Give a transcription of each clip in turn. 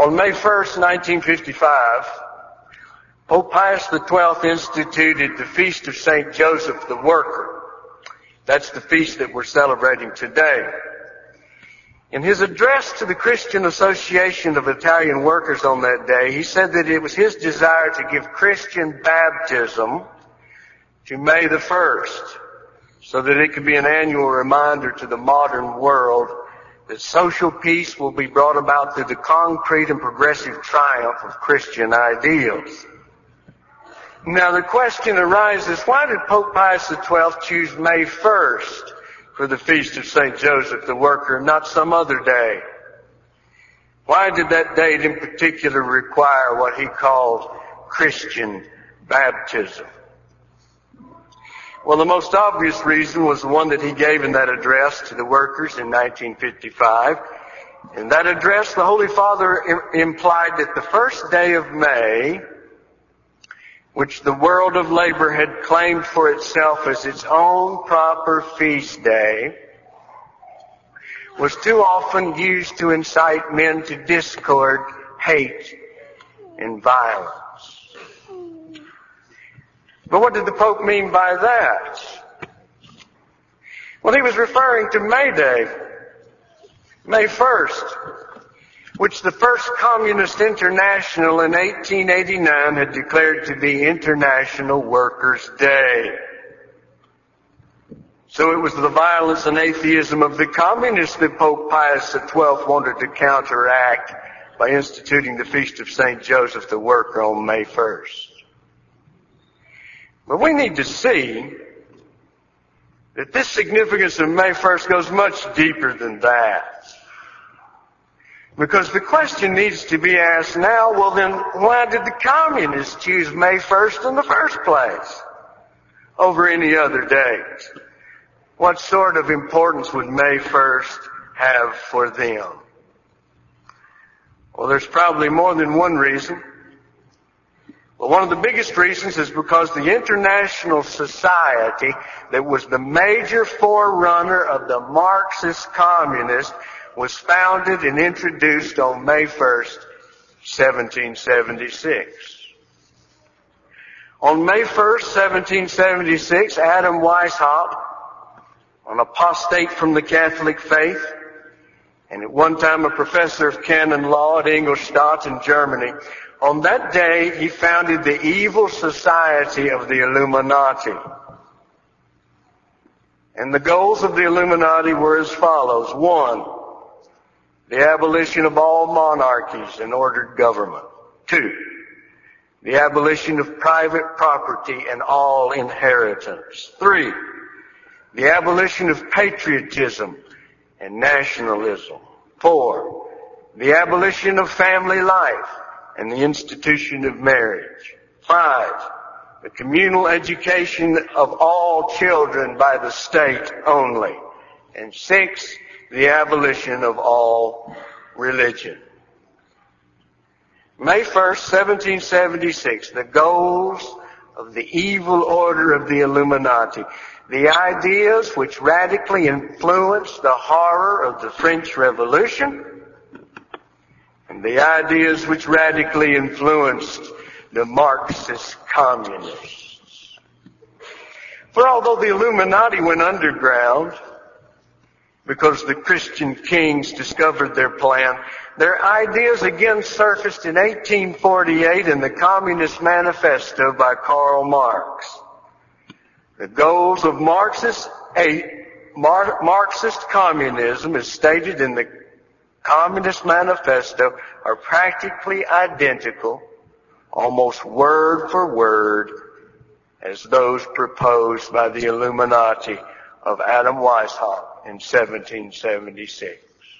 On May 1st, 1955, Pope Pius XII instituted the Feast of St. Joseph the Worker. That's the feast that we're celebrating today. In his address to the Christian Association of Italian Workers on that day, he said that it was his desire to give Christian baptism to May the 1st, so that it could be an annual reminder to the modern world that social peace will be brought about through the concrete and progressive triumph of Christian ideals. Now the question arises, why did Pope Pius XII choose May 1st for the Feast of St. Joseph the Worker, not some other day? Why did that date in particular require what he called Christian baptism? Well, the most obvious reason was the one that he gave in that address to the workers in 1955. In that address, the Holy Father implied that the first day of May, which the world of labor had claimed for itself as its own proper feast day, was too often used to incite men to discord, hate, and violence. But what did the Pope mean by that? Well, he was referring to May Day, May 1st, which the First Communist International in 1889 had declared to be International Workers' Day. So it was the violence and atheism of the communists that Pope Pius XII wanted to counteract by instituting the Feast of St. Joseph the Worker on May 1st. But we need to see that this significance of May 1st goes much deeper than that. Because the question needs to be asked now, well then, why did the communists choose May 1st in the first place over any other date? What sort of importance would May 1st have for them? Well, there's probably more than one reason. Well, one of the biggest reasons is because the International Society that was the major forerunner of the Marxist communists was founded and introduced on May 1st, 1776. On May 1st, 1776, Adam Weishaupt, an apostate from the Catholic faith, and at one time a professor of canon law at Ingolstadt in Germany, on that day he founded the evil society of the Illuminati. And the goals of the Illuminati were as follows. 1, the abolition of all monarchies and ordered government. 2, the abolition of private property and all inheritance. 3, the abolition of patriotism and nationalism. 4, the abolition of family life and the institution of marriage. 5, the communal education of all children by the state only. And 6, the abolition of all religion. May 1st, 1776, the goals of the evil order of the Illuminati. The ideas which radically influenced the horror of the French Revolution, and the ideas which radically influenced the Marxist communists. For although the Illuminati went underground because the Christian kings discovered their plan, their ideas again surfaced in 1848 in the Communist Manifesto by Karl Marx. The goals of Marxist communism, as stated in the Communist Manifesto, are practically identical, almost word for word, as those proposed by the Illuminati of Adam Weishaupt in 1776.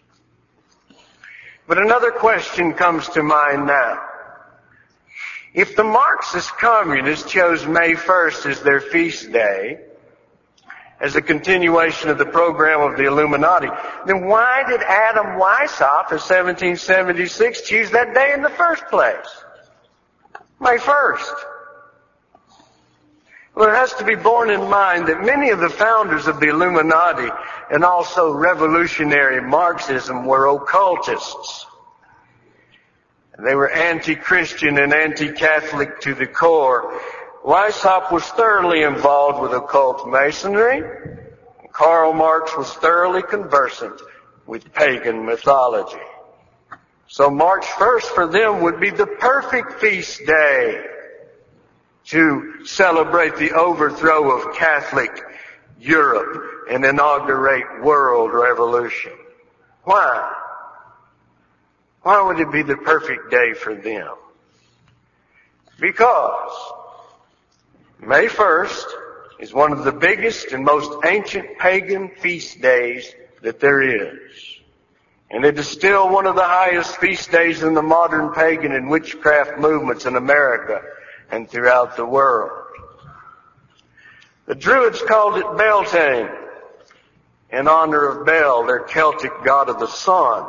But another question comes to mind now. If the Marxist communists chose May 1st as their feast day, as a continuation of the program of the Illuminati, then why did Adam Weishaupt in 1776 choose that day in the first place? May 1st. Well, it has to be borne in mind that many of the founders of the Illuminati and also revolutionary Marxism were occultists. They were anti-Christian and anti-Catholic to the core. Weishaupt was thoroughly involved with occult masonry. Karl Marx was thoroughly conversant with pagan mythology. So March 1st for them would be the perfect feast day to celebrate the overthrow of Catholic Europe and inaugurate world revolution. Why? Why would it be the perfect day for them? Because May 1st is one of the biggest and most ancient pagan feast days that there is. And it is still one of the highest feast days in the modern pagan and witchcraft movements in America and throughout the world. The Druids called it Beltane, in honor of Bel, their Celtic god of the sun.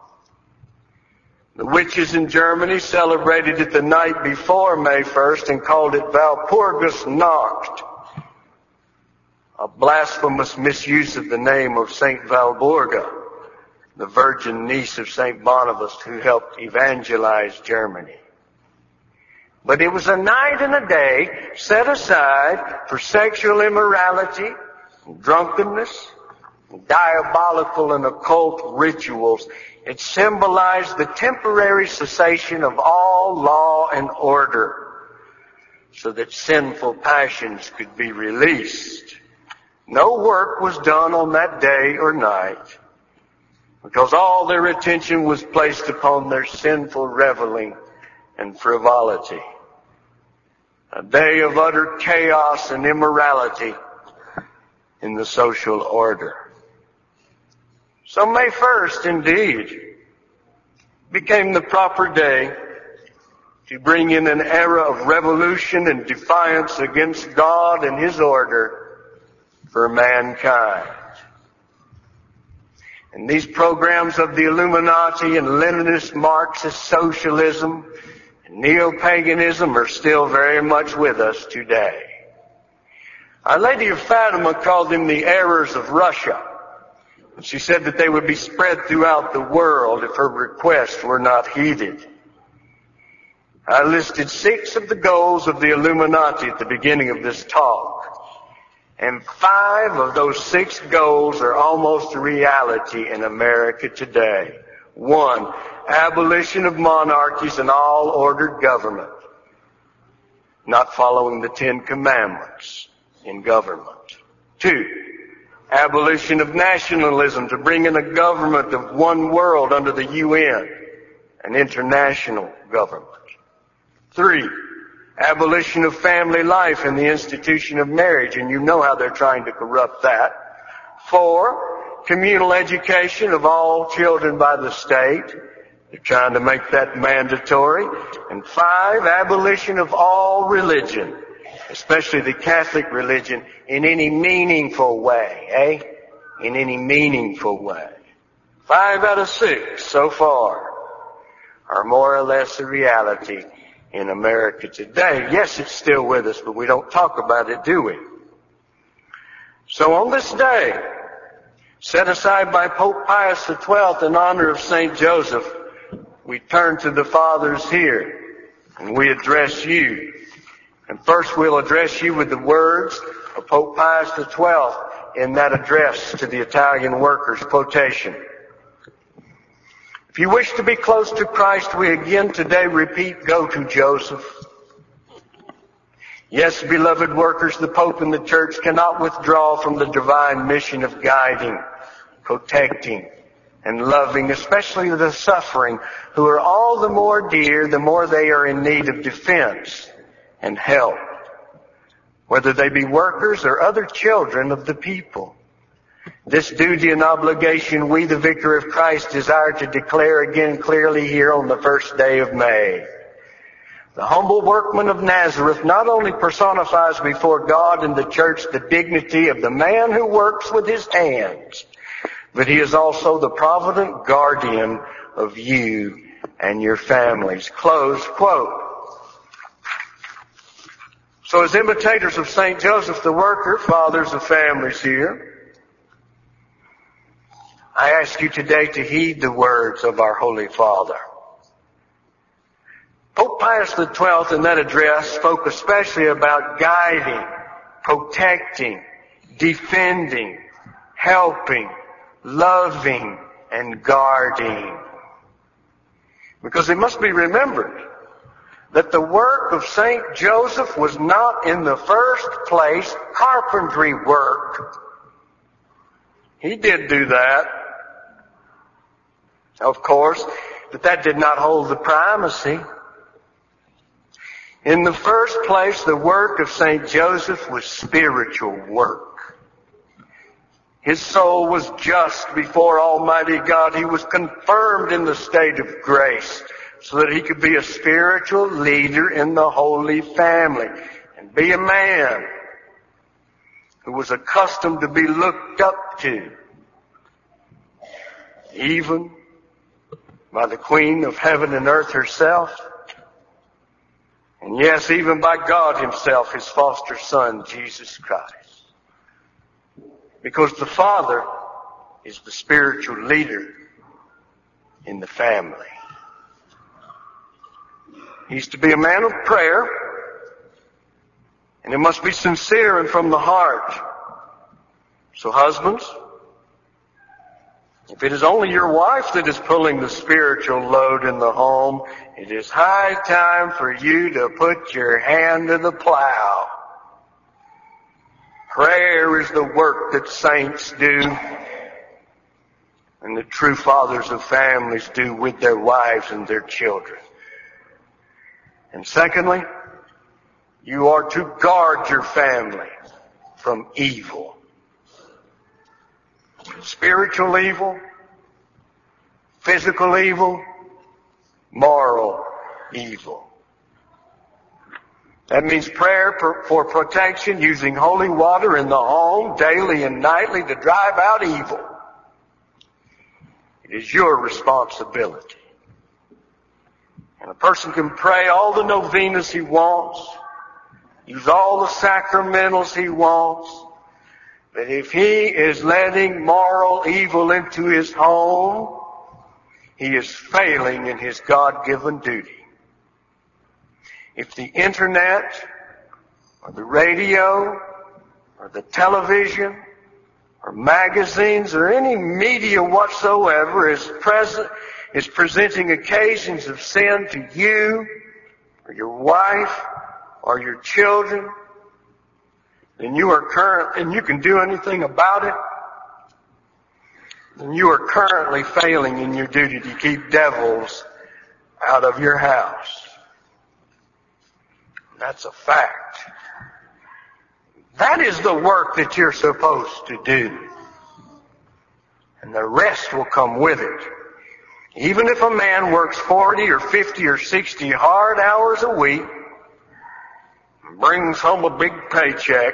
The witches in Germany celebrated it the night before May 1st and called it Walpurgis Nacht, a blasphemous misuse of the name of Saint Walburga, the virgin niece of Saint Barnabas who helped evangelize Germany. But it was a night and a day set aside for sexual immorality, drunkenness, diabolical and occult rituals. It symbolized the temporary cessation of all law and order so that sinful passions could be released. No work was done on that day or night because all their attention was placed upon their sinful reveling and frivolity. A day of utter chaos and immorality in the social order. So May 1st, indeed, became the proper day to bring in an era of revolution and defiance against God and His order for mankind. And these programs of the Illuminati and Leninist Marxist socialism and neo-paganism are still very much with us today. Our Lady of Fatima called them the errors of Russia. And she said that they would be spread throughout the world if her requests were not heeded. I listed 6 of the goals of the Illuminati at the beginning of this talk. And 5 of those 6 goals are almost a reality in America today. 1, abolition of monarchies and all ordered government. Not following the 10 Commandments in government. 2, abolition of nationalism to bring in a government of one world under the UN, an international government. 3, abolition of family life and the institution of marriage, and you know how they're trying to corrupt that. 4, communal education of all children by the state. They're trying to make that mandatory. And 5, abolition of all religion, especially the Catholic religion, in any meaningful way, In any meaningful way. 5 out of 6 so far are more or less a reality in America today. Yes, it's still with us, but we don't talk about it, do we? So on this day, set aside by Pope Pius XII in honor of St. Joseph, we turn to the fathers here and we address you. And first we'll address you with the words of Pope Pius XII in that address to the Italian workers, quotation. If you wish to be close to Christ, we again today repeat, go to Joseph. Yes, beloved workers, the Pope and the Church cannot withdraw from the divine mission of guiding, protecting, and loving, especially the suffering, who are all the more dear the more they are in need of defense and help, whether they be workers or other children of the people. This duty and obligation we, the Vicar of Christ, desire to declare again clearly here on the first day of May. The humble workman of Nazareth not only personifies before God and the Church the dignity of the man who works with his hands, but he is also the provident guardian of you and your families. Close quote. So as imitators of St. Joseph the worker, fathers of families here, I ask you today to heed the words of our Holy Father. Pope Pius XII in that address spoke especially about guiding, protecting, defending, helping, loving, and guarding. Because it must be remembered that the work of St. Joseph was not in the first place carpentry work. He did do that, of course, but that did not hold the primacy. In the first place, the work of St. Joseph was spiritual work. His soul was just before Almighty God. He was confirmed in the state of grace so that he could be a spiritual leader in the Holy Family and be a man who was accustomed to be looked up to, even by the Queen of Heaven and Earth herself, and yes, even by God himself, his foster son, Jesus Christ. Because the Father is the spiritual leader in the family. He's to be a man of prayer, and it must be sincere and from the heart. So husbands, if it is only your wife that is pulling the spiritual load in the home, it is high time for you to put your hand to the plow. Prayer is the work that saints do and the true fathers of families do with their wives and their children. And secondly, you are to guard your family from evil. Spiritual evil, physical evil, moral evil. That means prayer for protection, using holy water in the home daily and nightly to drive out evil. It is your responsibility. And a person can pray all the novenas he wants, use all the sacramentals he wants, but if he is letting moral evil into his home, he is failing in his God-given duty. If the internet, or the radio, or the television, or magazines, or any media whatsoever is presenting occasions of sin to you, or your wife, or your children, then you are and you can do anything about it, then you are currently failing in your duty to keep devils out of your house. That's a fact. That is the work that you're supposed to do. And the rest will come with it. Even if a man works 40 or 50 or 60 hard hours a week, and brings home a big paycheck,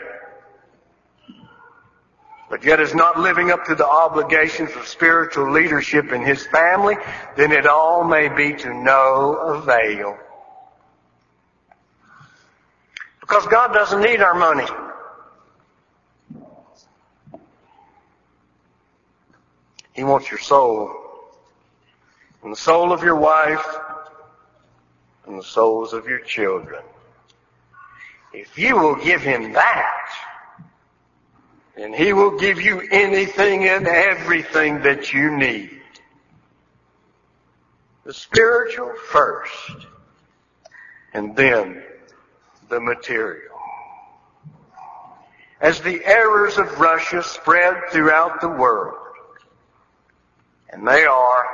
but yet is not living up to the obligations of spiritual leadership in his family, then it all may be to no avail. Because God doesn't need our money. He wants your soul, and the soul of your wife, and the souls of your children. If you will give him that, then he will give you anything and everything that you need. The spiritual first, and then the material. As the errors of Russia spread throughout the world, and they are,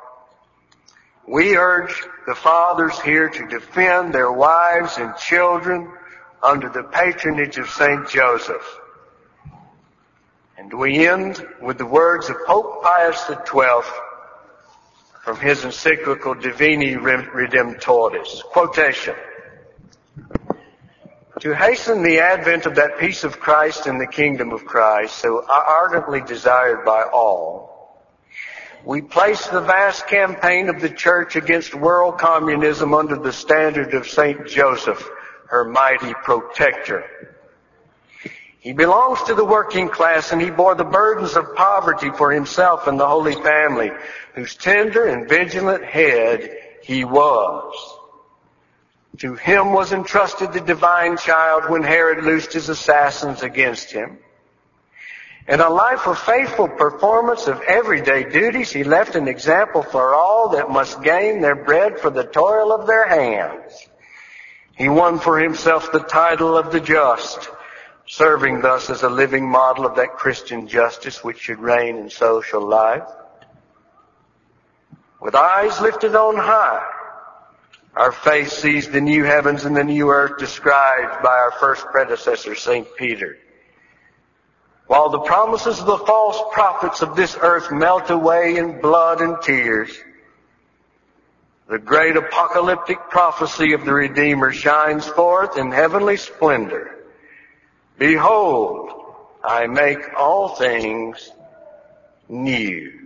we urge the fathers here to defend their wives and children under the patronage of St. Joseph. And we end with the words of Pope Pius XII from his encyclical Divini Redemptoris. Quotation. To hasten the advent of that peace of Christ and the kingdom of Christ, so ardently desired by all, we place the vast campaign of the Church against world communism under the standard of St. Joseph, her mighty protector. He belongs to the working class, and he bore the burdens of poverty for himself and the Holy Family, whose tender and vigilant head he was. To him was entrusted the divine child when Herod loosed his assassins against him. In a life of faithful performance of everyday duties, he left an example for all that must gain their bread for the toil of their hands. He won for himself the title of the just, serving thus as a living model of that Christian justice which should reign in social life. With eyes lifted on high, our faith sees the new heavens and the new earth described by our first predecessor, St. Peter. While the promises of the false prophets of this earth melt away in blood and tears, the great apocalyptic prophecy of the Redeemer shines forth in heavenly splendor. Behold, I make all things new.